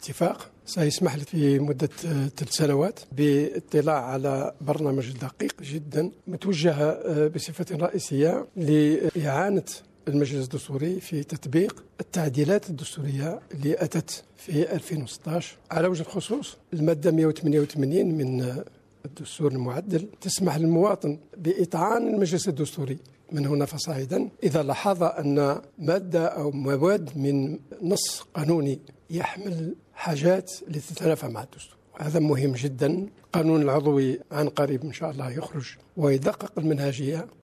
اتفاق سيسمح لي في مدة 3 سنوات باطلاع على برنامج دقيق جدا متوجه بصفة رئيسية لإعانة المجلس الدستوري في تطبيق التعديلات الدستورية اللي أتت في 2016. على وجه الخصوص المادة 188 من الدستور المعدل تسمح للمواطن بإطعان المجلس الدستوري من هنا فصاعدا إذا لاحظ أن مادة أو مواد من نص قانوني يحمل حاجات لتتنافى مع الدستور. هذا مهم جدا. القانون العضوي عن قريب إن شاء الله يخرج ويدقق المنهجية